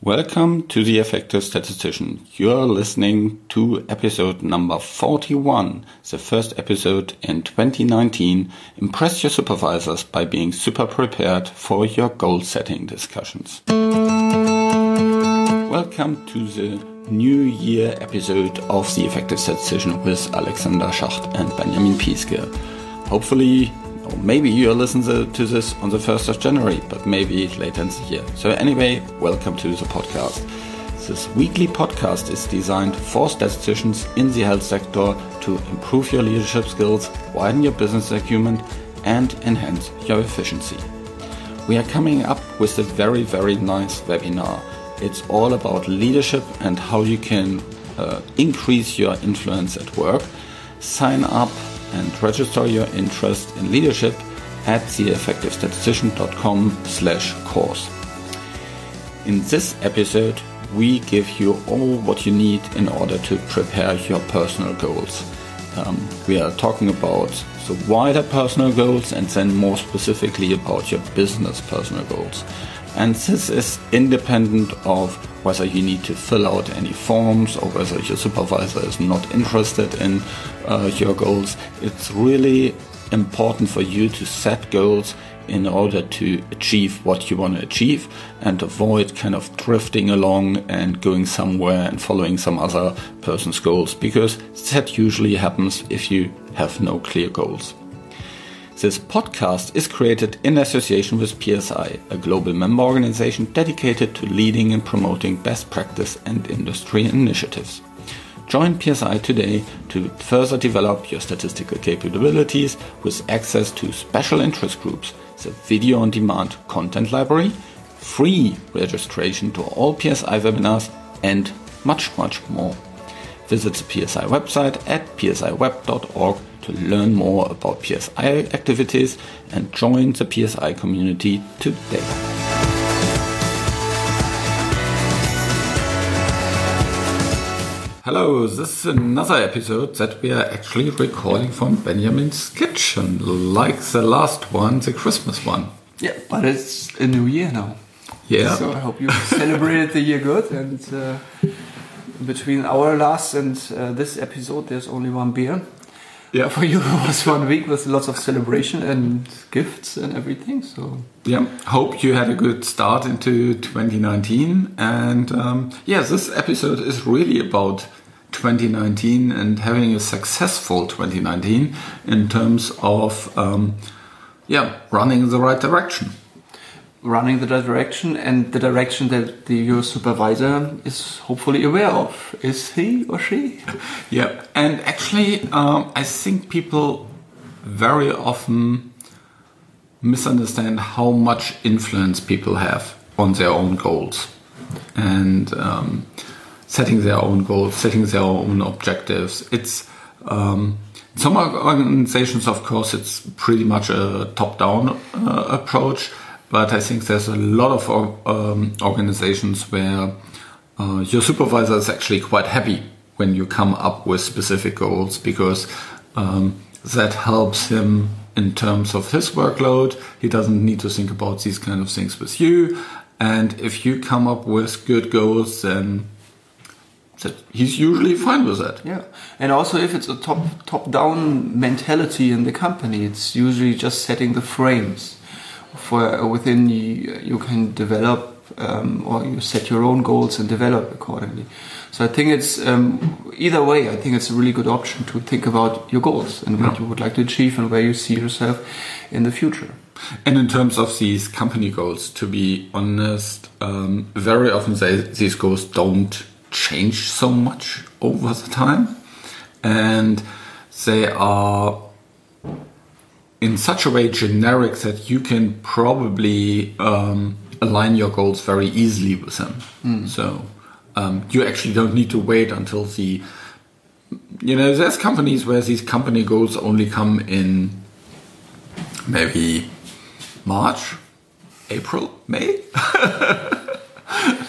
Welcome to The Effective Statistician. You're listening to episode number 41, the first episode in 2019. Impress your supervisors by being super prepared for your goal-setting discussions. Welcome to the New Year episode of The Effective Statistician with Alexander Schacht and Benjamin Pieske. Hopefully, or maybe you're listening to this on the 1st of January, but maybe later in the year. So anyway, welcome to the podcast. This weekly podcast is designed for statisticians in the health sector to improve your leadership skills, widen your business acumen, and enhance your efficiency. We are coming up with a very, very nice webinar. It's all about leadership and how you can increase your influence at work. Sign up and register your interest in leadership at theeffectivestatistician.com/course. In this episode, we give you all what you need in order to prepare your personal goals. We are talking about the wider personal goals and then more specifically about your business personal goals. And this is independent of whether you need to fill out any forms or whether your supervisor is not interested in your goals. It's really important for you to set goals in order to achieve what you want to achieve and avoid kind of drifting along and going somewhere and following some other person's goals, because that usually happens if you have no clear goals. This podcast is created in association with PSI, a global member organization dedicated to leading and promoting best practice and industry initiatives. Join PSI today to further develop your statistical capabilities with access to special interest groups, the video-on-demand content library, free registration to all PSI webinars, and much, much more. Visit the PSI website at psiweb.org to learn more about PSI activities and join the PSI community today. Hello, this is another episode that we are actually recording from Benjamin's kitchen, like the last one, the Christmas one. Yeah, but it's a new year now. Yeah. So I hope you celebrated the year good, and between our last and this episode there's only one beer. Yeah. For you it was 1 week with lots of celebration and gifts and everything. So yeah, hope you had a good start into 2019. And this episode is really about 2019 and having a successful 2019 in terms of running in the right direction. Running the direction and the direction that your supervisor is hopefully aware of. Is he or she? Yeah, and actually I think people very often misunderstand how much influence people have on their own goals and setting their own goals, setting their own objectives. It's some organizations, of course, it's pretty much a top-down approach. But I think there's a lot of organizations where your supervisor is actually quite happy when you come up with specific goals, because that helps him in terms of his workload. He doesn't need to think about these kind of things with you. And if you come up with good goals, then he's usually fine with that. Yeah, and also if it's a top-down mentality in the company, it's usually just setting the frames. Within you can develop or you set your own goals and develop accordingly. So I think it's either way. I think it's a really good option to think about your goals and what you would like to achieve and where you see yourself in the future. And in terms of these company goals, to be honest, very often these goals don't change so much over the time, and they are in such a way generic that you can probably align your goals very easily with them. So you actually don't need to wait until there's companies where these company goals only come in maybe March, April, May.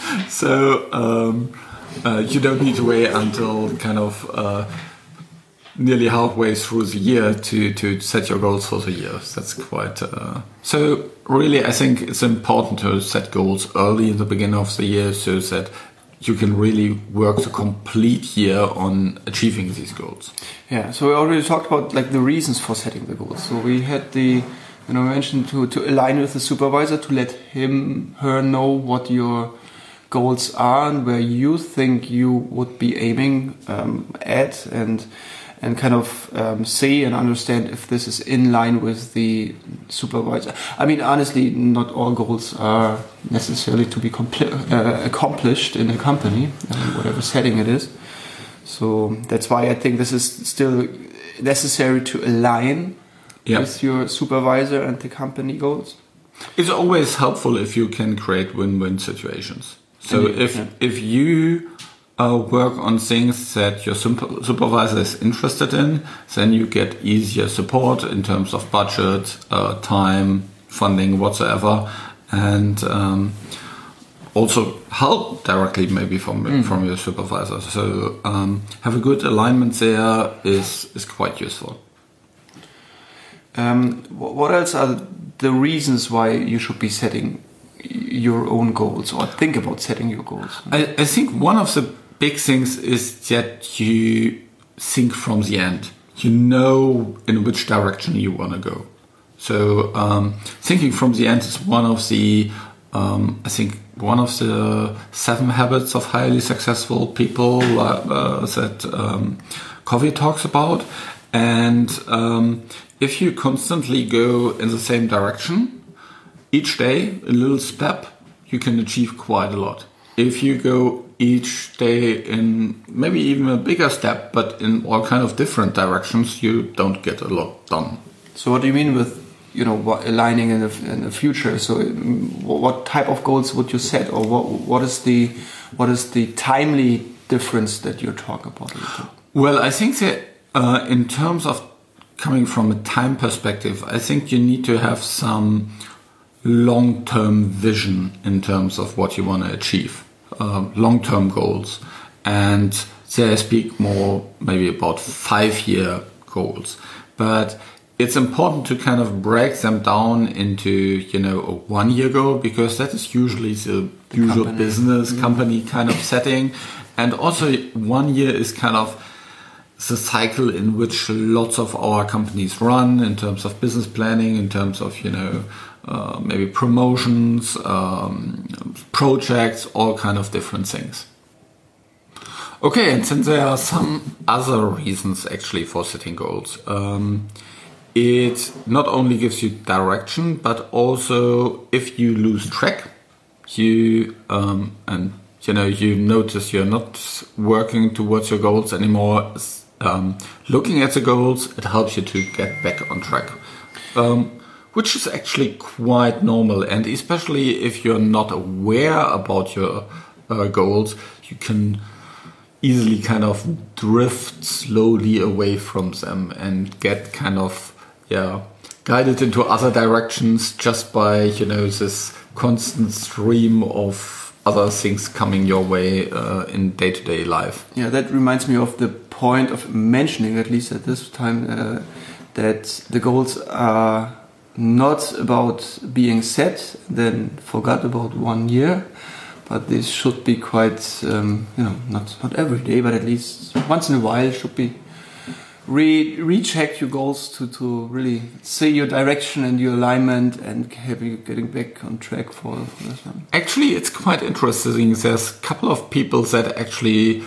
So you don't need to wait until kind of nearly halfway through the year to set your goals for the year. That's quite... So really, I think it's important to set goals early in the beginning of the year so that you can really work the complete year on achieving these goals. Yeah, so we already talked about like the reasons for setting the goals. So we had the, mentioned to align with the supervisor, to let her know what your goals are and where you think you would be aiming at, and kind of see and understand if this is in line with the supervisor. I mean, honestly, not all goals are necessarily to be accomplished in a company, whatever setting it is. So that's why I think this is still necessary to align with your supervisor and the company goals. It's always helpful if you can create win-win situations. So if you work on things that your supervisor is interested in, then you get easier support in terms of budget, time, funding, whatsoever, and also help directly maybe from your supervisor. So have a good alignment there is quite useful. What else are the reasons why you should be setting your own goals or think about setting your goals? I think one of the big things is that you think from the end. You know in which direction you want to go. So thinking from the end is one of the, I think, one of the 7 habits of highly successful people that Covey talks about. And if you constantly go in the same direction, each day, a little step, you can achieve quite a lot. If you go each day in maybe even a bigger step, but in all kind of different directions, you don't get a lot done. So what do you mean with, aligning in the future? So what type of goals would you set, or what is the timely difference that you're talking about? Well, I think that in terms of coming from a time perspective, I think you need to have some long-term vision in terms of what you want to achieve, long-term goals. And there I speak more maybe about 5-year goals. But it's important to kind of break them down into, a 1-year goal, because that is usually the usual company. Business company kind of setting. And also 1 year is kind of the cycle in which lots of our companies run in terms of business planning, in terms of, maybe promotions, projects, all kind of different things. Okay, and since there are some other reasons actually for setting goals, it not only gives you direction, but also if you lose track, you notice you're not working towards your goals anymore. Looking at the goals, it helps you to get back on track. Which is actually quite normal, and especially if you're not aware about your goals, you can easily kind of drift slowly away from them and get kind of guided into other directions just by this constant stream of other things coming your way in day-to-day life. Yeah, that reminds me of the point of mentioning, at least at this time, that the goals are not about being set, then forgot about 1 year, but this should be quite, not every day, but at least once in a while should be recheck your goals to really see your direction and your alignment and have you getting back on track for this one. Actually, it's quite interesting. There's a couple of people that actually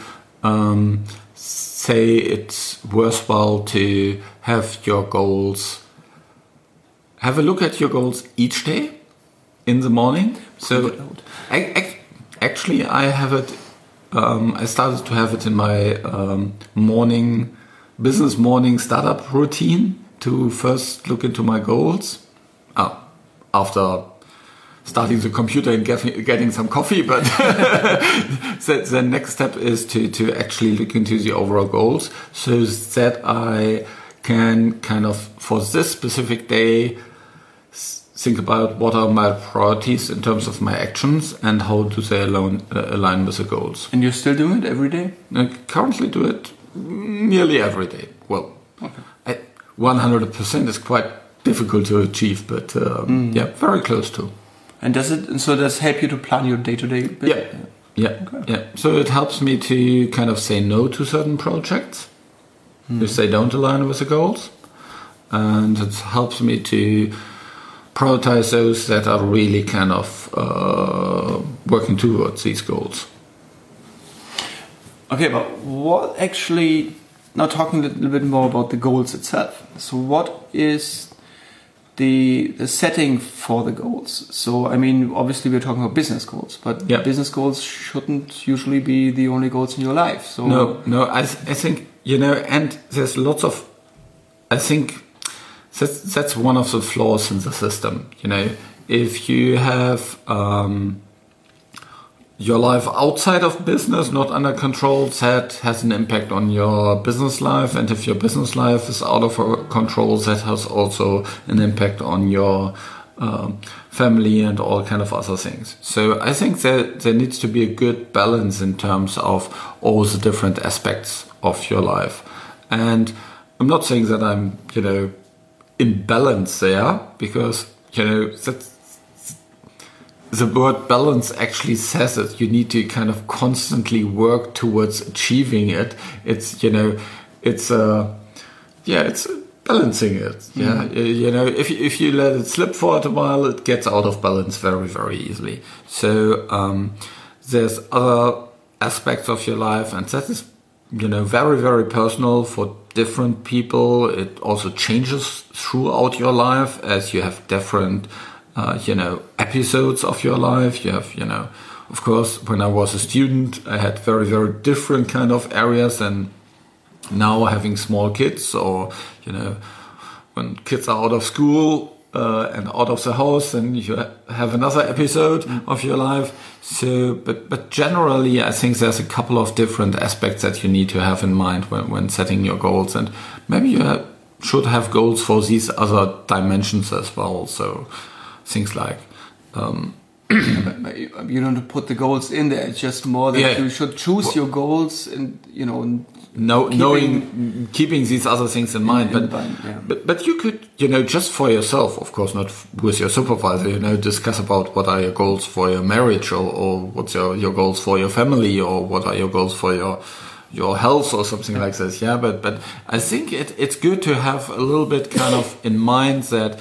say it's worthwhile to have your goals. Have a look at your goals each day in the morning. So actually I have it, I started to have it in my business morning startup routine to first look into my goals. After starting the computer and getting some coffee, but the next step is to actually look into the overall goals so that I can kind of, for this specific day, think about what are my priorities in terms of my actions and how do they align with the goals. And you still do it every day? I currently do it nearly every day. Well, 100% is quite difficult to achieve, but yeah, very close to. And does it help you to plan your day-to-day? Yeah. So it helps me to kind of say no to certain projects if they don't align with the goals, and it helps me to prioritize those that are really kind of working towards these goals. Okay, but what actually, now talking a little bit more about the goals itself. So what is the setting for the goals? So, I mean, obviously we're talking about business goals, but business goals shouldn't usually be the only goals in your life. So No, I think, and there's lots of, I think that's one of the flaws in the system. If you have your life outside of business not under control, that has an impact on your business life. And if your business life is out of control, that has also an impact on your family and all kind of other things. So I think that there needs to be a good balance in terms of all the different aspects of your life. And I'm not saying that I'm, in balance there, because, that's, the word balance actually says it. You need to kind of constantly work towards achieving it. It's balancing it. Yeah, if you let it slip for a while, it gets out of balance very, very easily. So there's other aspects of your life, and that is, very, very personal for different people. It also changes throughout your life as you have different episodes of your life. You have, of course, when I was a student, I had very, very different kind of areas, and now having small kids, or, when kids are out of school and out of the house, then you have another episode of your life. So, but generally, I think there's a couple of different aspects that you need to have in mind when setting your goals, and maybe you should have goals for these other dimensions as well. So things like you don't put the goals in there. It's just more that you should choose your goals, and keeping these other things in mind. But you could, just for yourself, of course, not with your supervisor, discuss about what are your goals for your marriage, or what's your goals for your family, or what are your goals for your health, or something like this. Yeah, but I think it's good to have a little bit kind of in mind that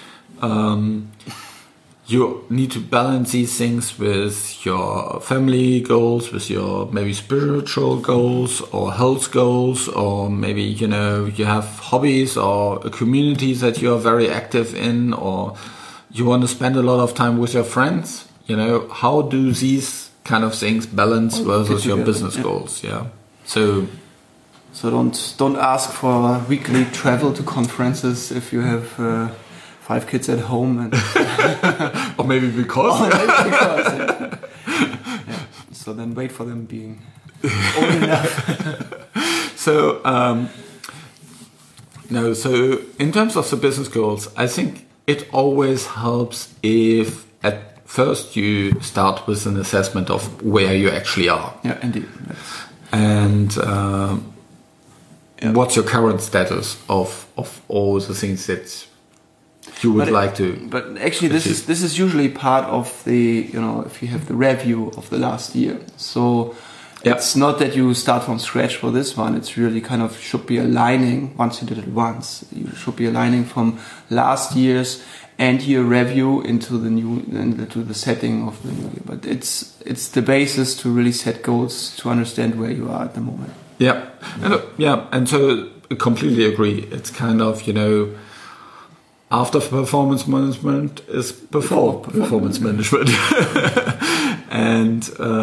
you need to balance these things with your family goals, with your maybe spiritual goals or health goals, or maybe, you have hobbies or a community that you are very active in, or you want to spend a lot of time with your friends. How do these kind of things balance versus your business goals? Yeah. So don't ask for weekly travel to conferences if you have 5 kids at home, and or maybe because. So then wait for them being old enough. So so in terms of the business goals, I think it always helps if at first you start with an assessment of where you actually are. Yeah, indeed. And what's your current status of all the things that you would like to. But actually, this is usually part of the, if you have the review of the last year. So it's not that you start from scratch for this one. It's really kind of should be aligning. Once you did it once, you should be aligning from last year's end year review into the setting of the new year. But it's the basis to really set goals, to understand where you are at the moment. Yeah, and so I completely agree. It's kind of, after performance management is before performance management. And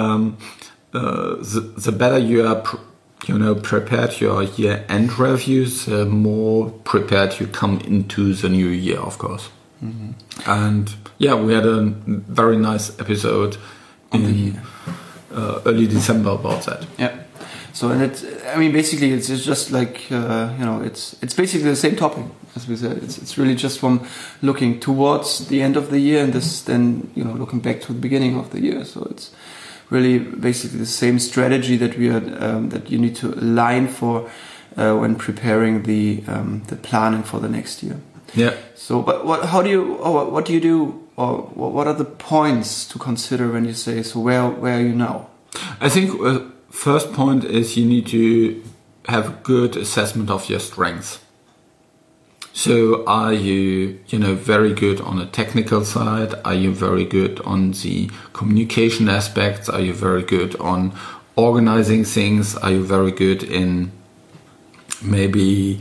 the better you are prepared your year-end reviews, the more prepared you come into the new year, of course. Mm-hmm. And we had a very nice episode in early December about that. Yeah. So, and basically it's just like, it's basically the same topic, as we said. It's really just from looking towards the end of the year, and then, looking back to the beginning of the year. So it's really basically the same strategy that we are that you need to align for when preparing the planning for the next year. Yeah. So, but what do you do, or what are the points to consider when you say, so where are you now? I think first point is you need to have a good assessment of your strengths. So are you very good on the technical side? Are you very good on the communication aspects? Are you very good on organizing things? Are you very good in maybe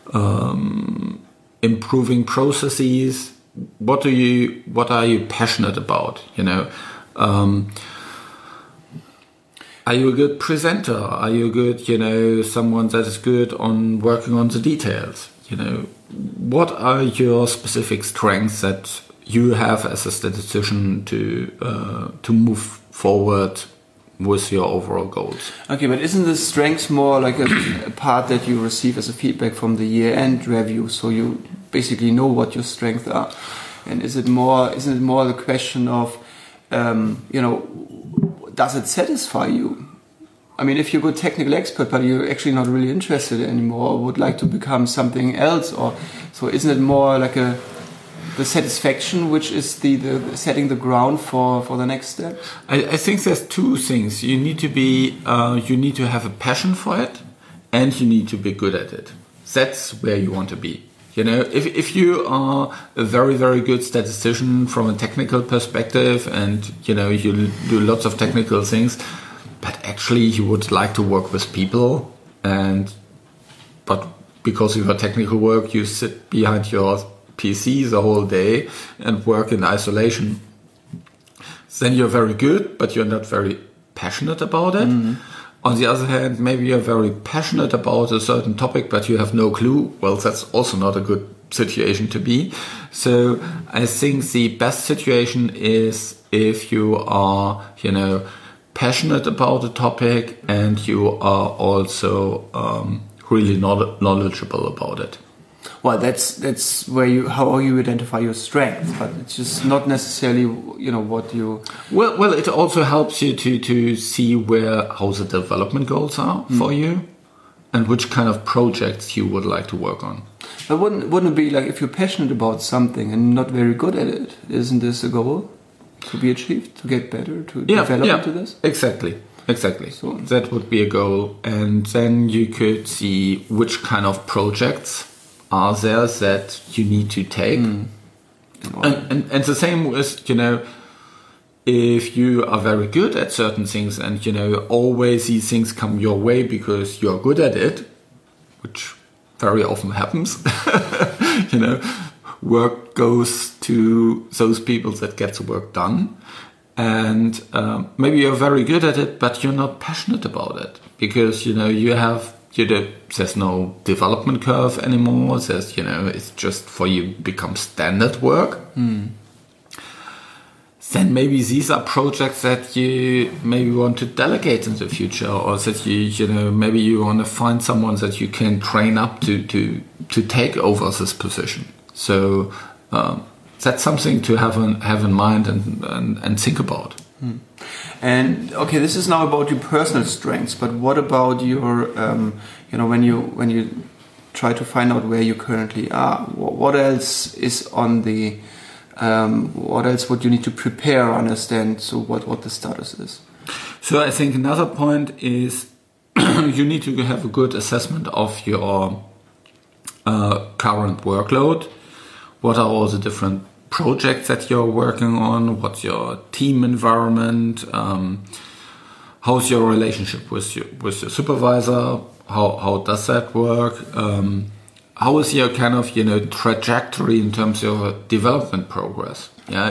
improving processes? What are you passionate about? Are you a good presenter? Are you a good, someone that is good on working on the details? What are your specific strengths that you have as a statistician to move forward with your overall goals? Okay, but isn't the strengths more like a part that you receive as a feedback from the year-end review? So you basically know what your strengths are, and isn't it more the question of does it satisfy you? I mean, if you're a good technical expert, but you're actually not really interested anymore, or would like to become something else, or so, isn't it more like the satisfaction, which is the setting the ground for the next step? I think there's two things. You need to have a passion for it, and you need to be good at it. That's where you want to be. If you are a very, very good statistician from a technical perspective, and you do lots of technical things, but actually you would like to work with people, but because of your technical work, you sit behind your PC the whole day and work in isolation, then you're very good, but you're not very passionate about it. Mm-hmm. On the other hand, maybe you're very passionate about a certain topic, but you have no clue. Well, that's also not a good situation to be. So I think the best situation is if you are, passionate about a topic and you are also really knowledgeable about it. Well, that's where how you identify your strengths, but it's just not necessarily what you. Well, it also helps you to see how the development goals are for you, and which kind of projects you would like to work on. But wouldn't it be like, if you're passionate about something and not very good at it, isn't this a goal to be achieved, to get better, to develop into this? Exactly. So that would be a goal, and then you could see which kind of projects are there that you need to take. And the same with, if you are very good at certain things and, always these things come your way because you're good at it, which very often happens, work goes to those people that get the work done. And maybe you're very good at it, but you're not passionate about it because, there's no development curve anymore. There's, it's just for you become standard work. Then maybe these are projects that you maybe want to delegate in the future, or that maybe you want to find someone that you can train up to take over this position. So that's something to have in mind and think about. And okay, this is now about your personal strengths, but what about your, when you try to find out where you currently are? What else is on the, what else would you need to prepare, understand? So what the status is? So I think another point is you need to have a good assessment of your current workload. What are all the different projects that you're working on? What's your team environment? How's your relationship with your supervisor? How does that work? How is your kind of trajectory in terms of your development progress?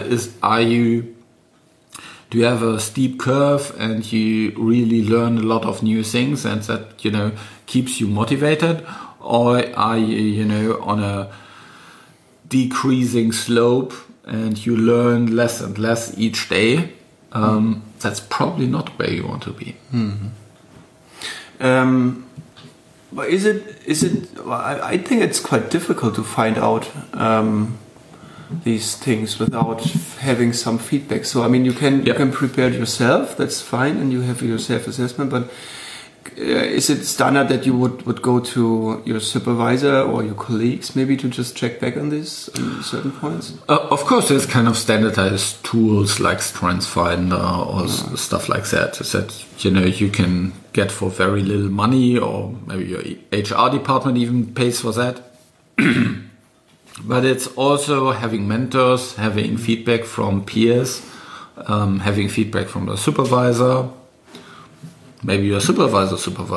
Do you have a steep curve and you really learn a lot of new things and that keeps you motivated, or are you on a decreasing slope and you learn less and less each day? That's probably not where you want to be. But is it? Well, I think it's quite difficult to find out these things without having some feedback. So I mean, you can prepare it yourself. That's fine, and you have your self-assessment. But is it standard that you would go to your supervisor or your colleagues maybe to just check back on this on certain points? Of course, there's kind of standardized tools like StrengthsFinder or stuff like that you can get for very little money, or maybe your HR department even pays for that. But it's also having mentors, having feedback from peers, having feedback from the supervisor. Maybe your supervisor,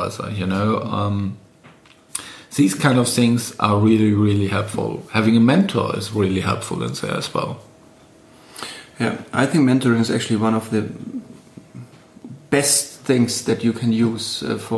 these kind of things are really, really helpful. Having a mentor is really helpful in there as well. Yeah, I think mentoring is actually one of the best things that you can use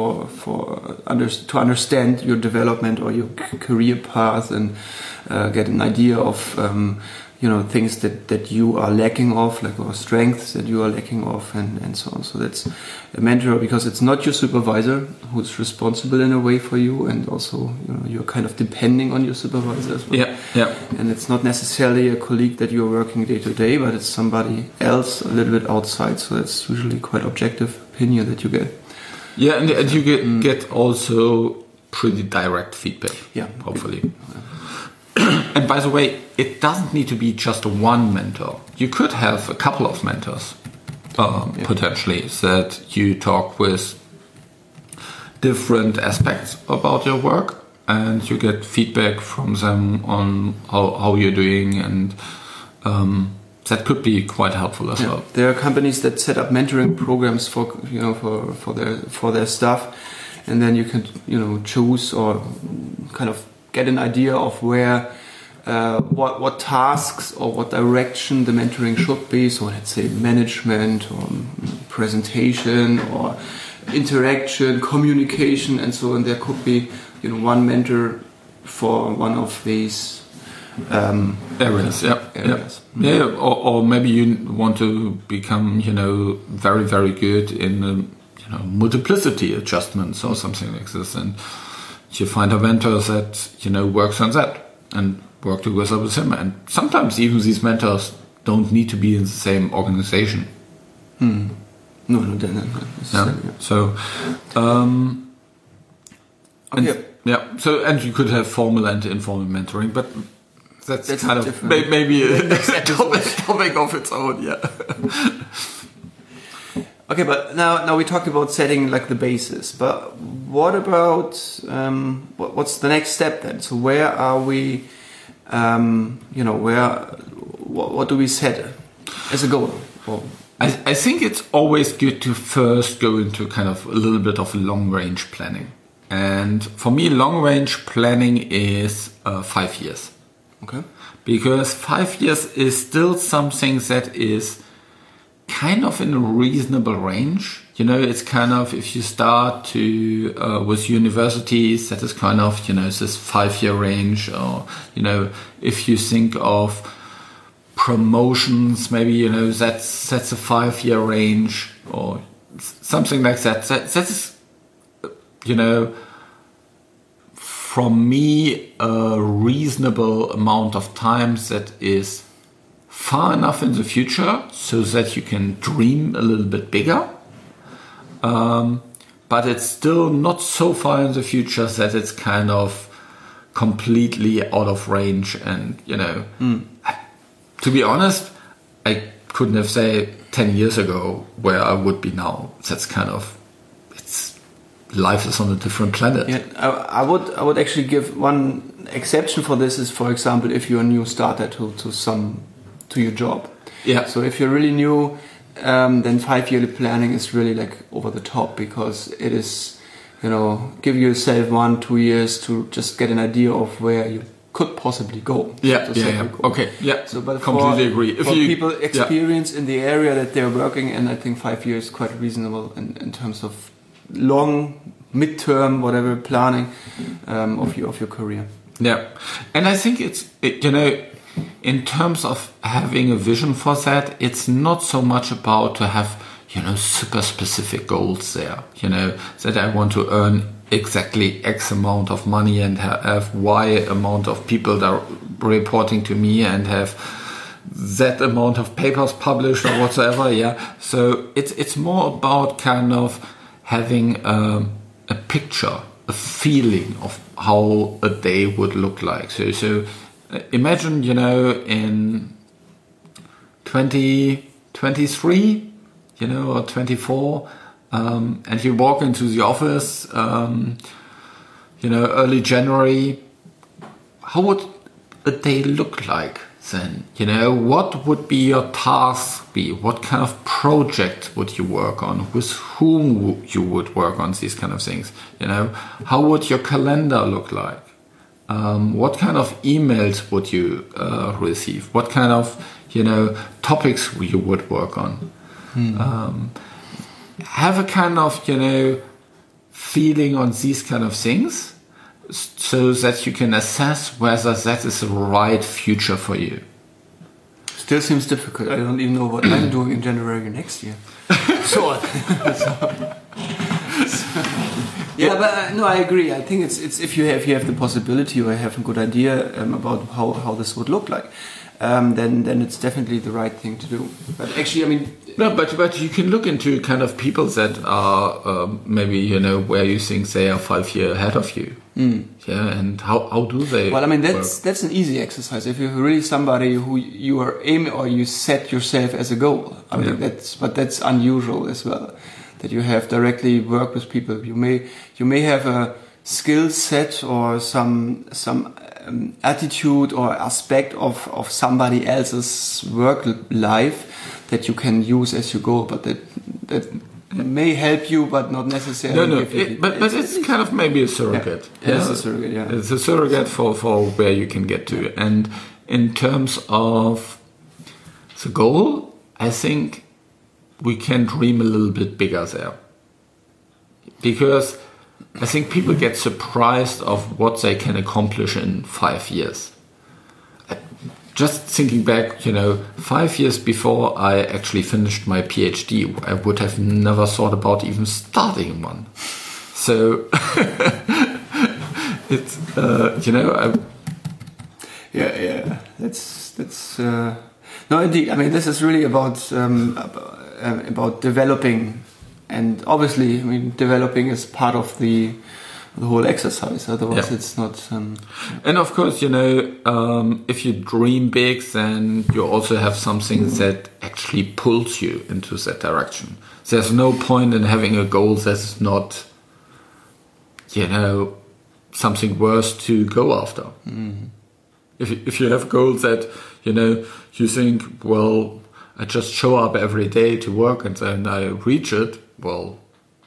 to understand your development or your career path, and get an idea of things that you are lacking of, or strengths that you are lacking of, and so on. So that's a mentor, because it's not your supervisor who's responsible in a way for you, and also you're kind of depending on your supervisor as well. Yeah. And it's not necessarily a colleague that you're working day to day, but it's somebody else a little bit outside. So that's usually quite objective opinion that you get. Yeah, and you get also pretty direct feedback. Yeah, hopefully. Yeah. And by the way, it doesn't need to be just one mentor. You could have a couple of mentors, potentially, that you talk with different aspects about your work, and you get feedback from them on how you're doing, and that could be quite helpful as well. There are companies that set up mentoring programs for their staff, and then you can choose or kind of get an idea of where what tasks or what direction the mentoring should be. So let's say management or presentation or interaction, communication, and so on. There could be one mentor for one of these areas. Yeah. Or maybe you want to become very, very good in multiplicity adjustments or something like this, and you find a mentor that works on that and work together with him. And sometimes even these mentors don't need to be in the same organization. No, So and you could have formal and informal mentoring, but that's kind of maybe a topic of its own. Yeah. Okay, but now we talked about setting the basis. But what about what's the next step then? So where are we? What do we set as a goal? I think it's always good to first go into kind of a little bit of long range planning. And for me, long range planning is 5 years. Okay. Because 5 years is still something that is kind of in a reasonable range. It's kind of, if you start with universities, that is kind of, this 5-year range, or, if you think of promotions, maybe, that's a 5-year range or something like that. That's, from me, a reasonable amount of time that is far enough in the future so that you can dream a little bit bigger. But it's still not so far in the future that it's kind of completely out of range. And, to be honest, I couldn't have said 10 years ago where I would be now. That's kind of, life is on a different planet. Yeah, I would actually give one exception for this is, for example, if you're a new starter to your job. Yeah. So if you're really new, then 5-year planning is really over the top, because it is, give yourself 1-2 years to just get an idea of where you could possibly go. Yeah. Okay. Yeah. So, but completely agree. If people experience in the area that they're working in, I think 5 years is quite reasonable in terms of long, midterm, whatever planning of your career. Yeah, and I think it's in terms of having a vision for that, it's not so much about to have, super specific goals there, that I want to earn exactly X amount of money and have Y amount of people that reporting to me and have that amount of papers published or whatsoever. Yeah. So it's more about kind of having a picture, a feeling of how a day would look like. So imagine, you know, in 2023, you know, or 24, and you walk into the office, you know, early January. How would a day look like then? You know, what would be your task be? What kind of project would you work on? With whom you would work on these kind of things? You know, how would your calendar look like? What kind of emails would you receive? What kind of, you know, topics you would work on? Have a kind of, you know, feeling on these kind of things, so that you can assess whether that is the right future for you. Still seems difficult. I don't even know what I'm doing in January next year. Yeah, but no, I agree. I think it's if you have the possibility or have a good idea about how this would look like, then it's definitely the right thing to do. But actually, I mean, no, but you can look into kind of people that are maybe, you know, where you think they are 5 years ahead of you. Yeah, and how do they? Well, I mean, that's an easy exercise. If you're really somebody who you are aiming or you set yourself as a goal, I mean, that's unusual as well. That you have directly worked with people. You may have a skill set or some attitude or aspect of somebody else's work life that you can use as your goal, but that may help you, but not necessarily. No. But it's kind of maybe a surrogate. Yeah. It's a surrogate. Yeah, it's a surrogate for where you can get to. And in terms of the goal, I think we can dream a little bit bigger there, because I think people get surprised of what they can accomplish in 5 years. Just thinking back, you know, 5 years before I actually finished my PhD, I would have never thought about even starting one. So it's you know, yeah. That's no, indeed. I mean, this is really about developing, and obviously, I mean, developing is part of the whole exercise. Otherwise, it's not. And of course, you know, if you dream big, then you also have something that actually pulls you into that direction. There's no point in having a goal that's not, you know, something worth to go after. Mm-hmm. If you have goals that, you know, you think, well, I just show up every day to work and then I reach it, well,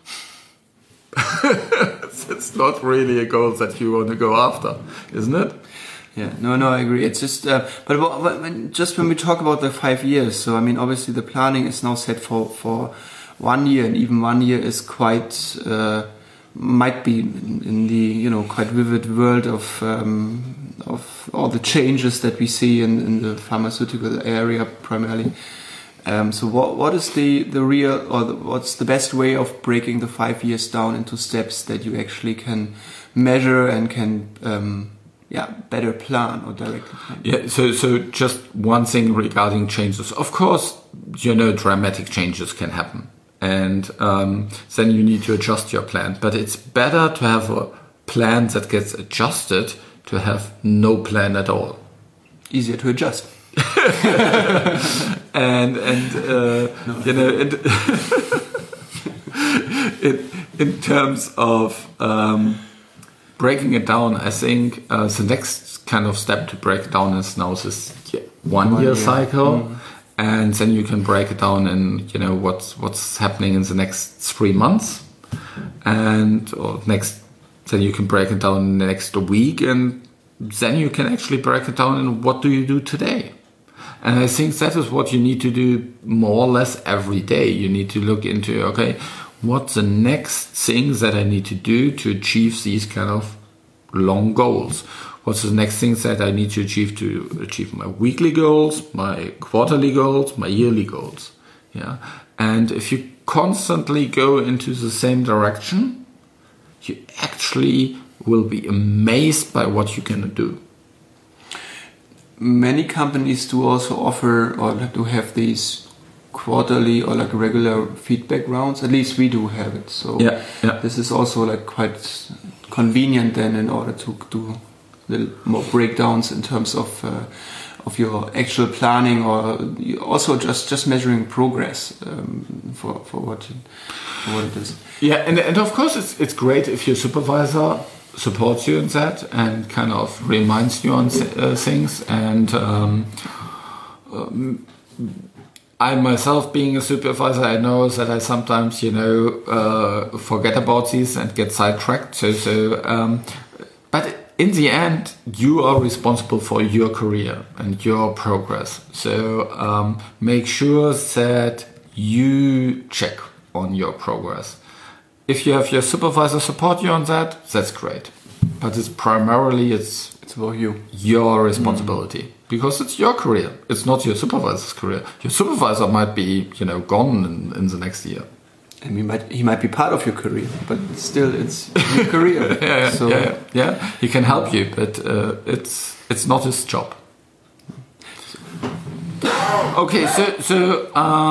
it's not really a goal that you want to go after, isn't it? Yeah, no, I agree. It's just, but just when we talk about the 5 years, so I mean, obviously the planning is now set for 1 year, and even 1 year is quite, might be in the, you know, quite vivid world of all the changes that we see in the pharmaceutical area primarily. So what is the real, or what's the best way of breaking the 5 years down into steps that you actually can measure and can better plan or directly plan? Yeah, so just one thing regarding changes. Of course, you know, dramatic changes can happen, and then you need to adjust your plan. But it's better to have a plan that gets adjusted to have no plan at all. Easier to adjust. and you know, in terms of breaking it down, I think the next kind of step to break it down is now this 1 year cycle. Mm-hmm. And then you can break it down in, you know, what's happening in the next 3 months, then you can break it down in the next week, and then you can actually break it down in what do you do today. And I think that is what you need to do more or less every day. You need to look into, okay, what's the next thing that I need to do to achieve these kind of long goals? What's the next thing that I need to achieve my weekly goals, my quarterly goals, my yearly goals? Yeah. And if you constantly go into the same direction, you actually will be amazed by what you can do. many companies do also offer or do have these quarterly or like regular feedback rounds. At least we do have it. So this is also like quite convenient then in order to do little more breakdowns in terms of your actual planning, or also just measuring progress for what it is. Yeah, and of course it's great if your supervisor supports you in that and kind of reminds you on things. And I myself, being a supervisor, I know that I sometimes, forget about these and get sidetracked. But in the end, you are responsible for your career and your progress. So make sure that you check on your progress. If you have your supervisor support you on that, that's great. But it's primarily it's about you, your responsibility, because it's your career. It's not your supervisor's career. Your supervisor might be gone in the next year. And he might be part of your career, but still it's your career. Yeah. He can help you, but it's not his job. Okay, so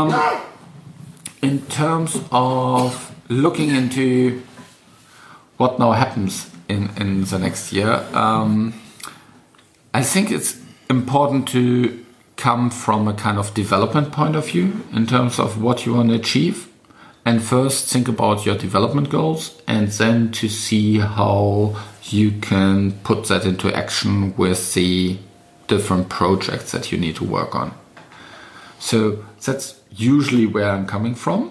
in terms of looking into what now happens in the next year, I think it's important to come from a kind of development point of view in terms of what you want to achieve. And first think about your development goals, and then to see how you can put that into action with the different projects that you need to work on. So that's usually where I'm coming from.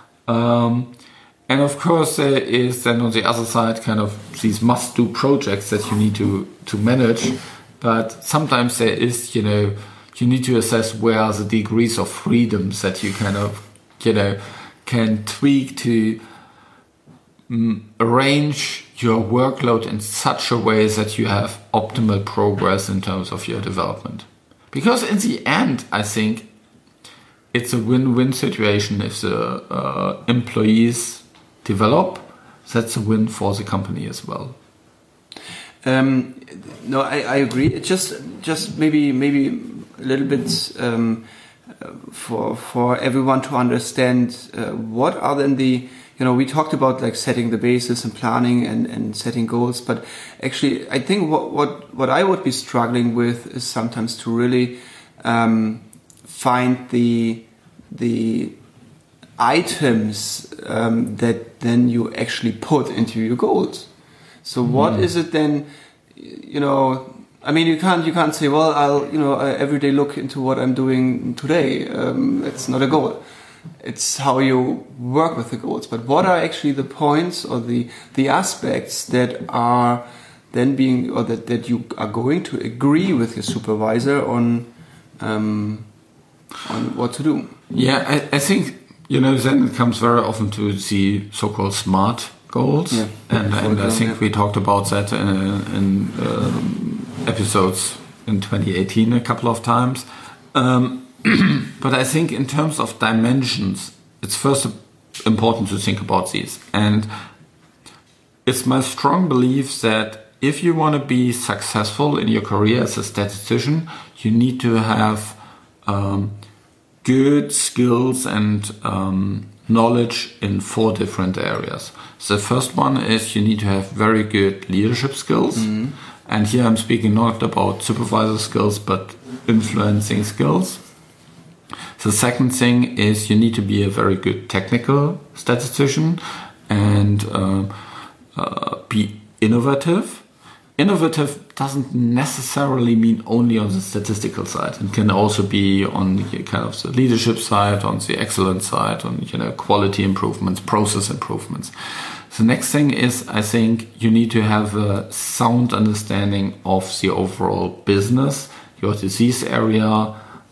And of course there is then on the other side kind of these must-do projects that you need to manage. But sometimes there is, you need to assess where are the degrees of freedoms that you kind of, can tweak to arrange your workload in such a way that you have optimal progress in terms of your development. Because in the end, I think it's a win-win situation. If the employees develop, that's a win for the company as well. No, I agree. It's just maybe a little bit for everyone to understand what are then we talked about like setting the basis and planning and setting goals, but actually I think what I would be struggling with is sometimes to really find the items that then you actually put into your goals. So what is it then, I mean, you can't say, well, I'll, every day look into what I'm doing today. It's not a goal. It's how you work with the goals. But what are actually the points or the aspects that are then being, or that you are going to agree with your supervisor on what to do? Yeah, I think, then it comes very often to the so-called SMART goals. Yeah. And I think we talked about that in episodes in 2018 a couple of times. But I think in terms of dimensions, it's first important to think about these. And it's my strong belief that if you want to be successful in your career as a statistician, you need to have good skills and knowledge in 4 different areas. So the first one is you need to have very good leadership skills. Mm-hmm. And here I'm speaking not about supervisor skills, but influencing skills. The second thing is you need to be a very good technical statistician and be innovative. Innovative doesn't necessarily mean only on the statistical side. It can also be on kind of the leadership side, on the excellence side, on quality improvements, process improvements. The next thing is, I think you need to have a sound understanding of the overall business, your disease area,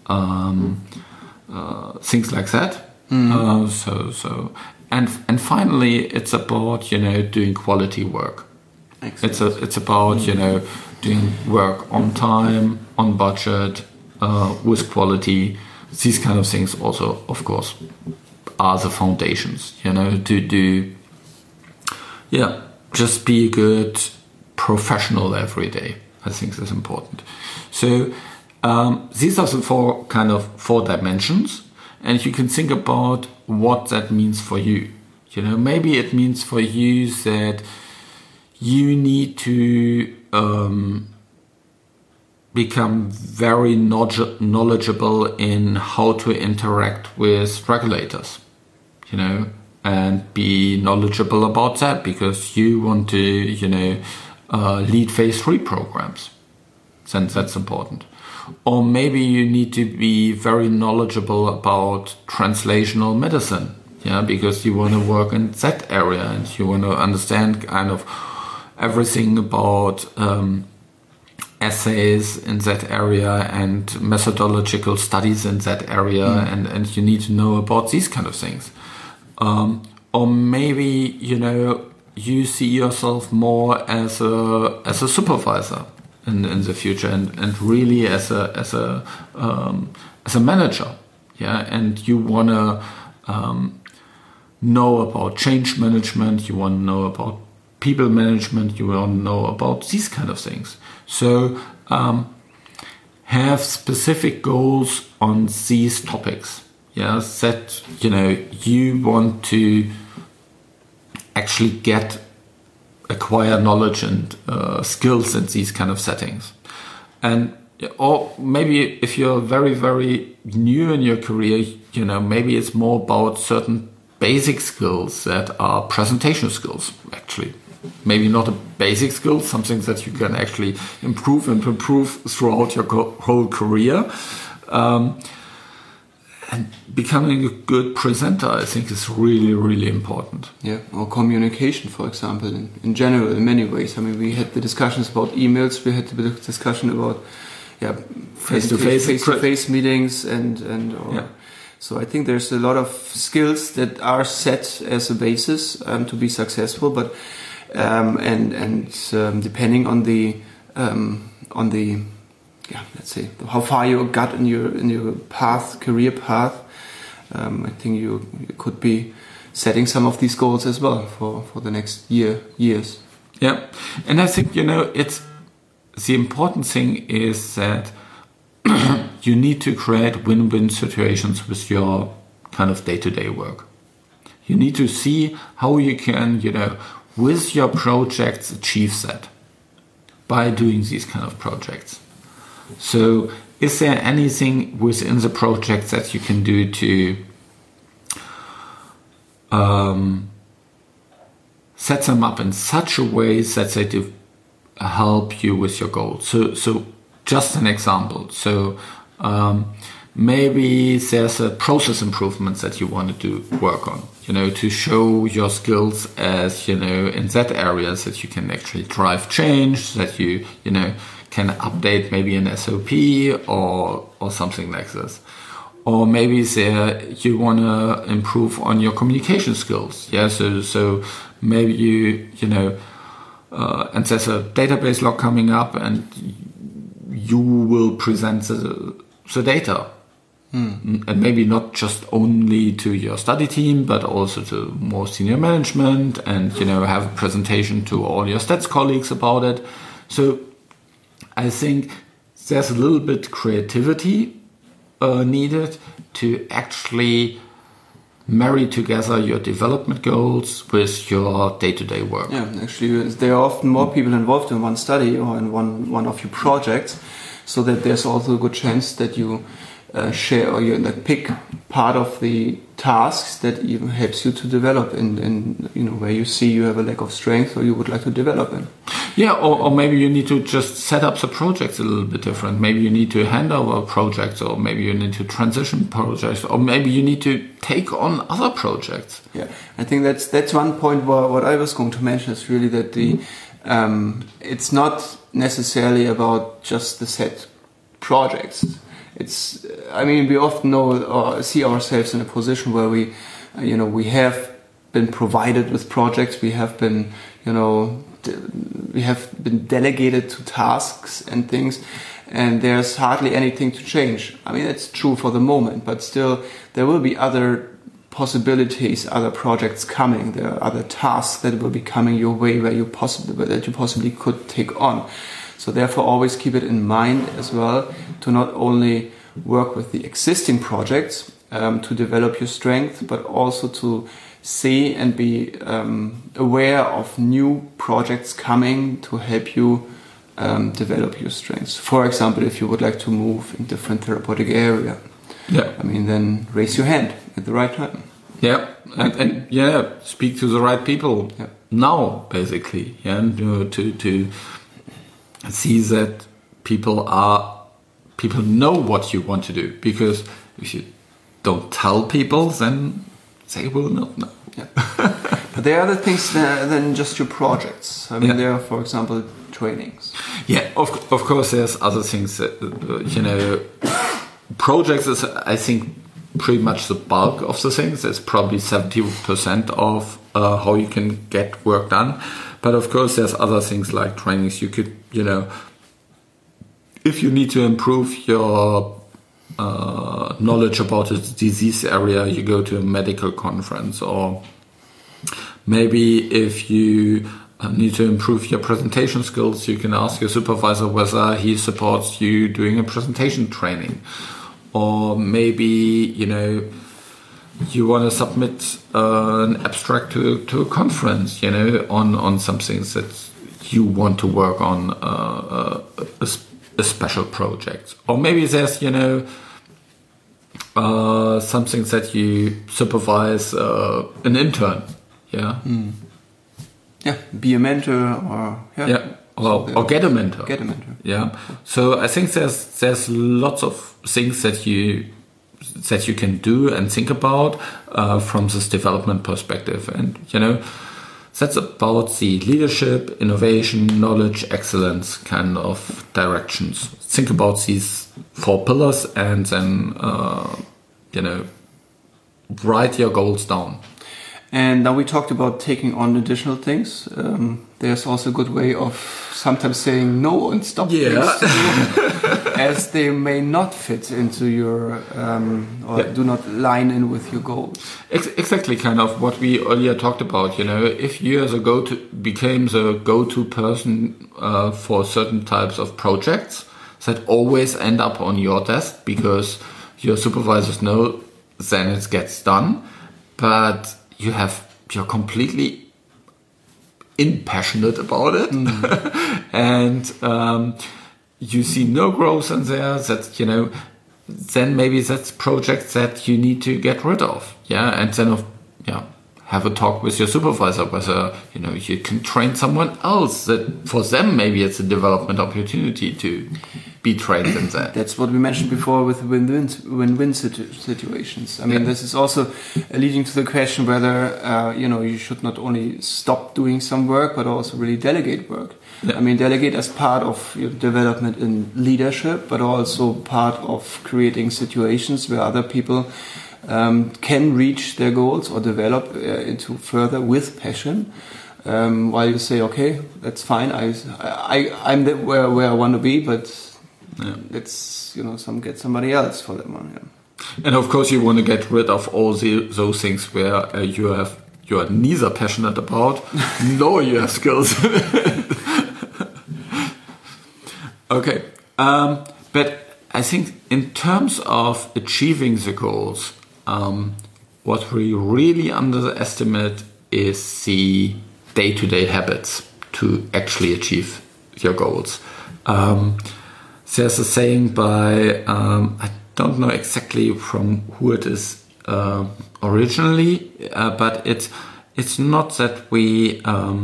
things like that. Mm. And finally, it's about doing quality work. Excellent. It's about doing work on time, on budget, with quality. These kind of things also, of course, are the foundations. To do. Yeah, just be a good professional every day. I think that's important. So These are the four dimensions, and you can think about what that means for you. Maybe it means for you that you need to become very knowledgeable in how to interact with regulators, and be knowledgeable about that because you want to, lead phase 3 programs. Then that's important. Or maybe you need to be very knowledgeable about translational medicine, because you want to work in that area and you want to understand kind of everything about essays in that area and methodological studies in that area, and you need to know about these kind of things. Or maybe, you see yourself more as a supervisor in the future and really as a manager, and you want to know about change management, you want to know about people management, you want to know about these kind of things. So have specific goals on these topics, that you want to actually acquire knowledge and skills in these kind of settings. Or maybe if you're very, very new in your career, maybe it's more about certain basic skills that are presentation skills, actually. Maybe not a basic skill, something that you can actually improve throughout your whole career. And becoming a good presenter, I think, is really, really important. Yeah, or communication, for example, in general, in many ways. I mean, we had the discussions about emails, we had the discussion about face-to-face meetings, so I think there's a lot of skills that are set as a basis to be successful, but depending on the let's say how far you got in your career path, I think you could be setting some of these goals as well for the next years. Yeah, and I think it's the important thing is that you need to create win-win situations with your kind of day-to-day work. You need to see how you can with your projects achieve that by doing these kind of projects. So is there anything within the project that you can do to set them up in such a way that they do help you with your goals? So just an example. So maybe there's a process improvement that you want to work on, to show your skills as, in that area, that you can actually drive change, that you can update maybe an SOP or something like this. Or maybe you want to improve on your communication skills. Yeah, so maybe and there's a database log coming up and you will present the data. And maybe not just only to your study team, but also to more senior management, and have a presentation to all your stats colleagues about it. So I think there's a little bit creativity needed to actually marry together your development goals with your day-to-day work. Yeah, actually there are often more people involved in one study or in one of your projects, so that there's also a good chance that you share or you pick part of the tasks that even helps you to develop in where you see you have a lack of strength or you would like to develop in. Yeah, or maybe you need to just set up the projects a little bit different. Maybe you need to hand over projects, or maybe you need to transition projects, or maybe you need to take on other projects. Yeah, I think that's one point where what I was going to mention is really that it's not necessarily about just the set projects. We often know or see ourselves in a position where we have been provided with projects, we have been delegated to tasks and things, and there's hardly anything to change. I mean, that's true for the moment, but still there will be other possibilities, other projects coming. There are other tasks that will be coming your way that you possibly could take on. So therefore always keep it in mind as well to not only work with the existing projects to develop your strength, but also to see and be aware of new projects coming to help you develop your strengths. For example, if you would like to move in different therapeutic area, I mean, then raise your hand at the right time. Yeah, and speak to the right people now, basically, and to see that people know what you want to do. Because if you don't tell people, then they will not know. Yeah. But there are other things than just your projects. I mean, there are, for example, trainings. Yeah, of course, there's other things that, projects is, I think, pretty much the bulk of the things. It's probably 70% of how you can get work done. But of course, there's other things like trainings. You could, if you need to improve your knowledge about a disease area, you go to a medical conference. Or maybe if you need to improve your presentation skills, you can ask your supervisor whether he supports you doing a presentation training. Or maybe, you want to submit an abstract to a conference, on some things that you want to work on, a special project. Or maybe there's, something that you supervise an intern, be a mentor or or get a mentor. Get a mentor. Yeah. So I think there's lots of things that you can do and think about from this development perspective, and that's about the leadership, innovation, knowledge, excellence kind of directions. Think about these 4 pillars, and then write your goals down. And now we talked about taking on additional things. There's also a good way of sometimes saying no and stop things as they may not fit into your or do not line in with your goals. Exactly, kind of what we earlier talked about. If you as became the go-to person for certain types of projects that always end up on your desk because your supervisors know, then it gets done, but you're completely impassionate about it, and you see no growth in there. That then maybe that's projects that you need to get rid of. And then have a talk with your supervisor whether you can train someone else that for them maybe it's a development opportunity to be trained in that. That's what we mentioned before with win-win situations. I mean, this is also leading to the question whether you should not only stop doing some work but also really delegate work. I mean, delegate as part of your development in leadership, but also part of creating situations where other people can reach their goals or develop into further with passion. While you say, okay, that's fine. I'm where I want to be, but let's get somebody else for that one. Yeah. And of course, you want to get rid of all those things where you are neither passionate about nor you have skills. Okay, but I think in terms of achieving the goals, what we really underestimate is the day-to-day habits to actually achieve your goals. There's a saying by, I don't know exactly from who it is originally, but it's not that we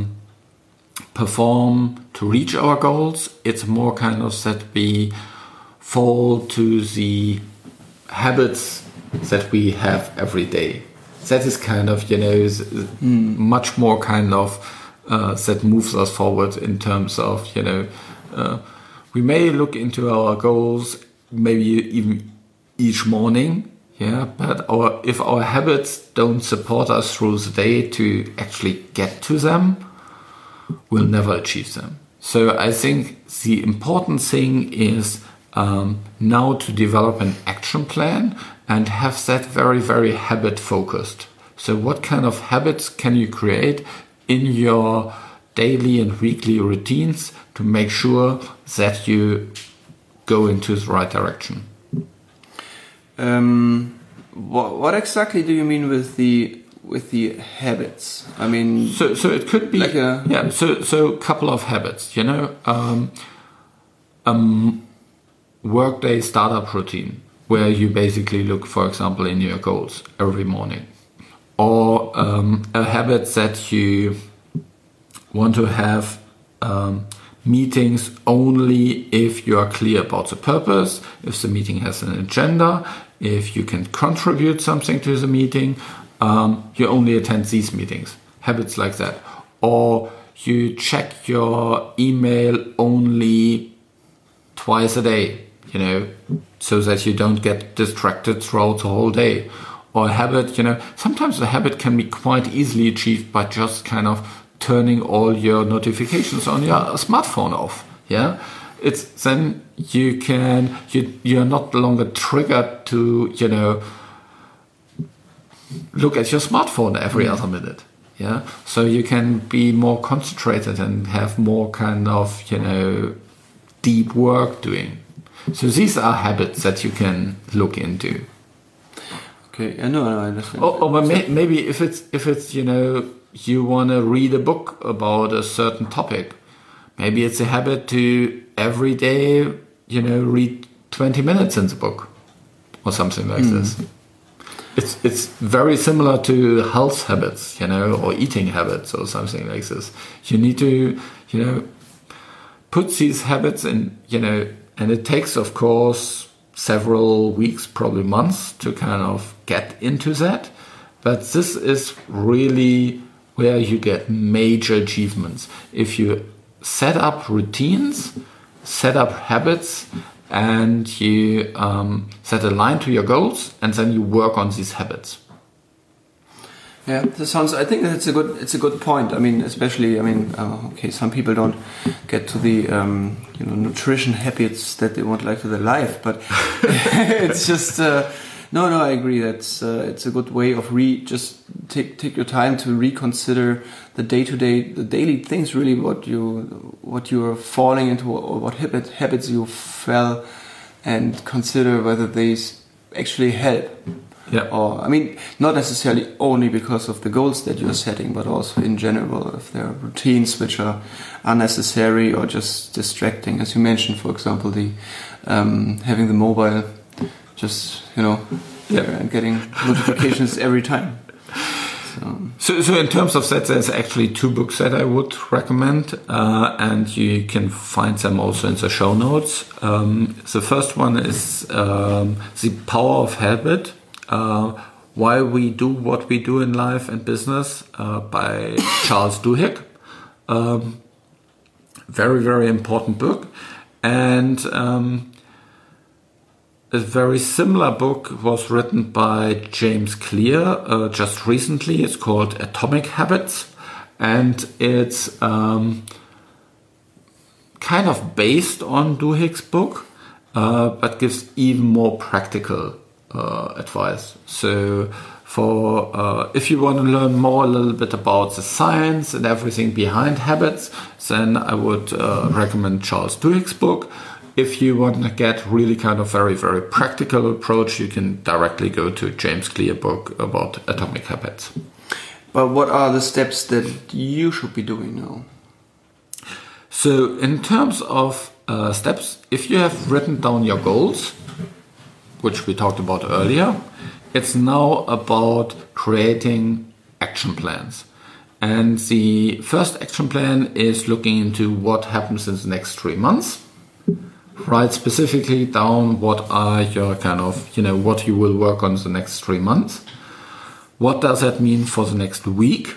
perform to reach our goals. It's more kind of that we fall to the habits that we have every day. That is kind of, much more kind of that moves us forward in terms of, we may look into our goals maybe even each morning, but if our habits don't support us through the day to actually get to them, we'll never achieve them. So I think the important thing is now to develop an action plan and have that very, very habit focused. So what kind of habits can you create in your daily and weekly routines to make sure that you go into the right direction. What exactly do you mean with the habits? I mean, so it could be like so a couple of habits, you know, workday startup routine where you basically look, for example, in your goals every morning, or a habit that you want to have meetings only if you are clear about the purpose, if the meeting has an agenda, if you can contribute something to the meeting, you only attend these meetings. Habits like that. Or you check your email only twice a day, you know, so that you don't get distracted throughout the whole day. Or a habit, you know, sometimes a habit can be quite easily achieved by just kind of turning all your notifications on your smartphone off. Yeah, it's then you're not longer triggered to, you know, look at your smartphone every other minute. Yeah, so you can be more concentrated and have more kind of, you know, deep work doing. So these are habits that you can look into. Okay, I understand. Or maybe if it's you know, you want to read a book about a certain topic, maybe it's a habit to every day, you know, read 20 minutes in the book or something like this. It's very similar to health habits, you know, or eating habits or something like this. You need to, you know, put these habits in, you know, and it takes, of course, several weeks, probably months to kind of get into that. But this is really where you get major achievements. If you set up routines, set up habits, and you set a line to your goals, and then you work on these habits. Yeah, I think that it's a good point. I mean, especially, okay, some people don't get to the nutrition habits that they want like to their life, but it's just no, I agree. That's it's a good way of just take your time to reconsider the daily things. Really, what you are falling into, or what habits you fell, and consider whether these actually help. Yeah. Or, I mean, not necessarily only because of the goals that you're setting, but also in general, if there are routines which are unnecessary or just distracting. As you mentioned, for example, the having the mobile just, there and getting notifications every time. So in terms of that, there's actually 2 books that I would recommend, and you can find them also in the show notes. The first one is The Power of Habit. Why We Do What We Do in Life and Business by Charles Duhigg. Very, very important book. And a very similar book was written by James Clear just recently. It's called Atomic Habits. And it's kind of based on Duhigg's book, but gives even more practical advice. So for if you want to learn more a little bit about the science and everything behind habits, then I would recommend Charles Duhigg's book. If you want to get really kind of very, very practical approach, you can directly go to James Clear book about Atomic Habits. But what are the steps that you should be doing now? So in terms of steps, if you have written down your goals, which we talked about earlier, it's now about creating action plans. And the first action plan is looking into what happens in the next 3 months. Write specifically down what are your kind of, what you will work on the next 3 months. What does that mean for the next week?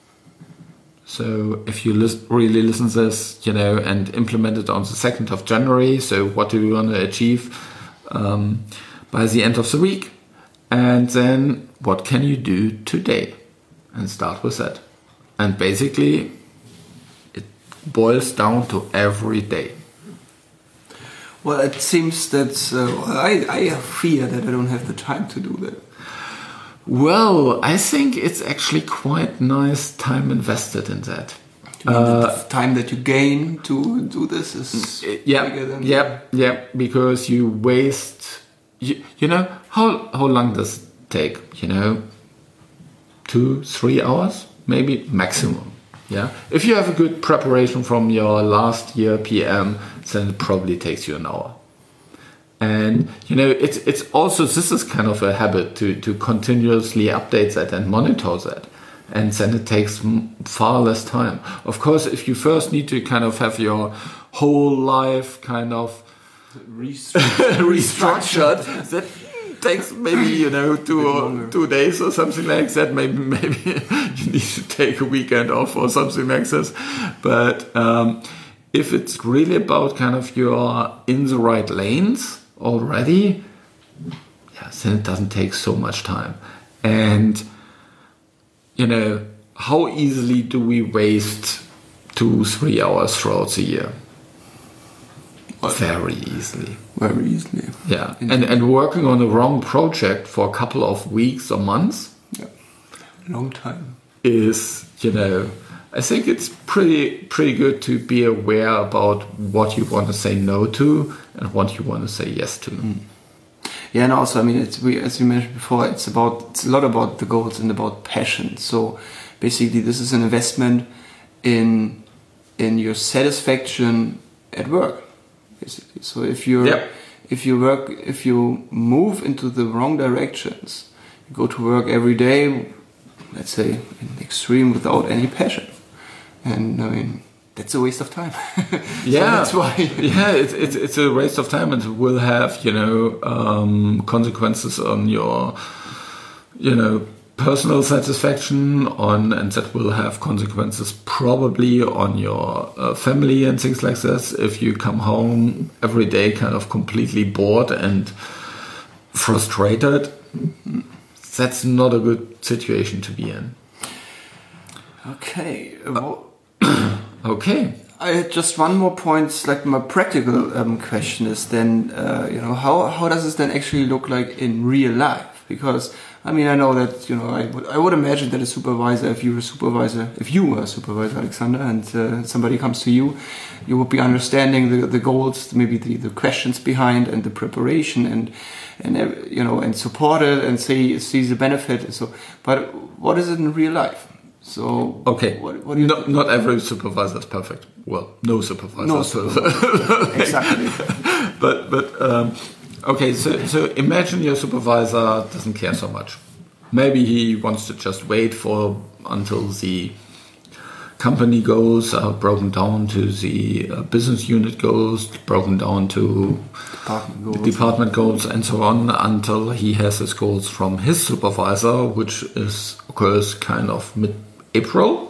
So if you really listen to this, and implement it on the 2nd of January, so what do you want to achieve by the end of the week? And then what can you do today? And start with that. And basically, it boils down to every day. Well, it seems that I fear that I don't have the time to do that. Well, I think it's actually quite nice time invested in that. Do you mean the time that you gain to do this is bigger than because you waste. You know how long does it take? 2-3 hours, maybe maximum. Yeah. If you have a good preparation from your last year PM, then it probably takes you an hour. And it's also, this is kind of a habit to continuously update that and monitor that. And then it takes far less time. Of course, if you first need to kind of have your whole life kind of restructured, that takes maybe 2 days or something like that. Maybe you need to take a weekend off or something like this. But if it's really about kind of you're in the right lanes already, then it doesn't take so much time. And how easily do we waste 2-3 hours throughout the year? Very easily. Very easily. Yeah. And working on the wrong project for a couple of weeks or months. Yeah. Long time. Is, I think it's pretty good to be aware about what you want to say no to and what you want to say yes to. Mm. Yeah, and also, I mean, as we mentioned before, it's a lot about the goals and about passion. So basically, this is an investment in your satisfaction at work. Basically, so if you move into the wrong directions, you go to work every day, let's say in the extreme, without any passion, and I mean, that's a waste of time. Yeah, so that's why. Yeah, it's a waste of time, and it will have consequences on your personal satisfaction and that will have consequences probably on your family and things like this. If you come home every day kind of completely bored and frustrated, that's not a good situation to be in. Okay. Okay. I had just one more point, like my practical question is then, how does this then actually look like in real life? Because I mean, I know that I would imagine that a supervisor, if you were a supervisor, Alexander, and somebody comes to you, you would be understanding the goals, maybe the questions behind, and the preparation, and support it and see the benefit. So, but what is it in real life? So okay, what do you not every supervisor is perfect. Well, no supervisor is perfect. Exactly. but. Okay, so imagine your supervisor doesn't care so much. Maybe he wants to just wait until the company goals are broken down to the business unit goals, broken down to department goals, and so on, until he has his goals from his supervisor, which occurs kind of mid-April.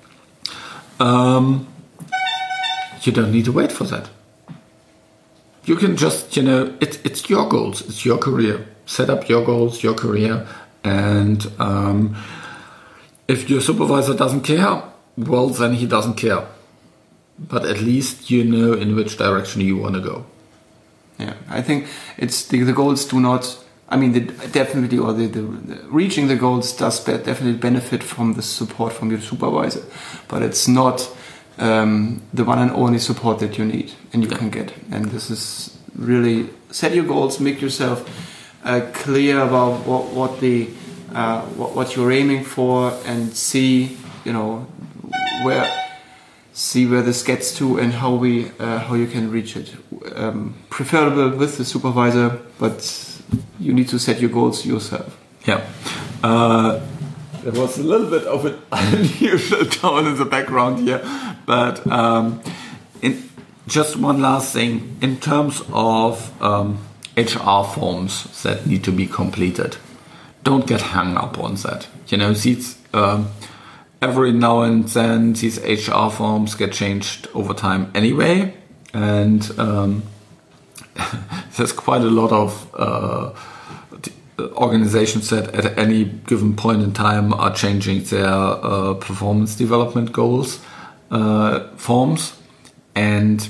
You don't need to wait for that. You can just, it's your goals, it's your career. Set up your goals, your career, and if your supervisor doesn't care, well, then he doesn't care. But at least you know in which direction you want to go. Yeah, I think it's the goals do not. I mean, definitely, or the reaching the goals does definitely benefit from the support from your supervisor, but it's not the one and only support that you need and you can get. And this is really set your goals, make yourself clear about what you're aiming for, and see where this gets to and how you can reach it. Preferable with the supervisor, but you need to set your goals yourself. Yeah. There was a little bit of an unusual tone in the background here, but just one last thing in terms of HR forms that need to be completed. Don't get hung up on that. These every now and then these HR forms get changed over time anyway, and there's quite a lot of organizations that at any given point in time are changing their performance development goals forms, and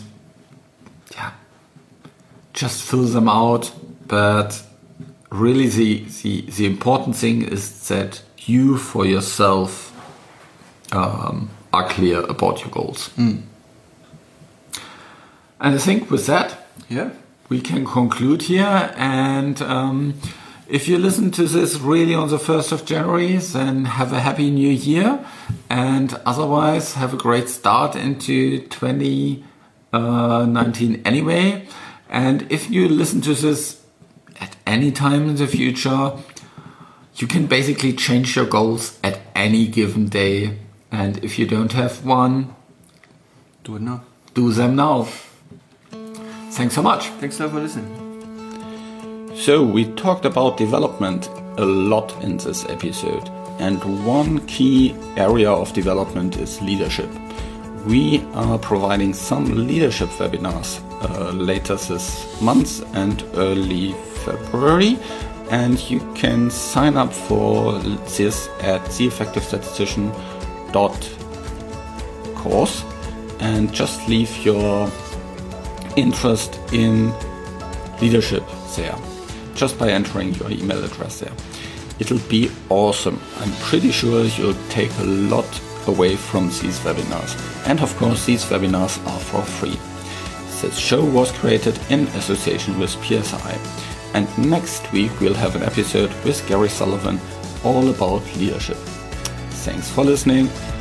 just fill them out. But really the important thing is that you for yourself are clear about your goals. And I think with that, we can conclude here. And if you listen to this really on the 1st of January, then have a happy new year. And otherwise, have a great start into 2019 anyway. And if you listen to this at any time in the future, you can basically change your goals at any given day. And if you don't have one, do it now. Do them now. Thanks so much. Thanks a lot for listening. So we talked about development a lot in this episode. And one key area of development is leadership. We are providing some leadership webinars later this month and early February. And you can sign up for this at theeffectivestatistician.course and just leave your interest in leadership there, just by entering your email address there. It'll be awesome. I'm pretty sure you'll take a lot away from these webinars. And of course, these webinars are for free. This show was created in association with PSI. And next week we'll have an episode with Gary Sullivan all about leadership. Thanks for listening.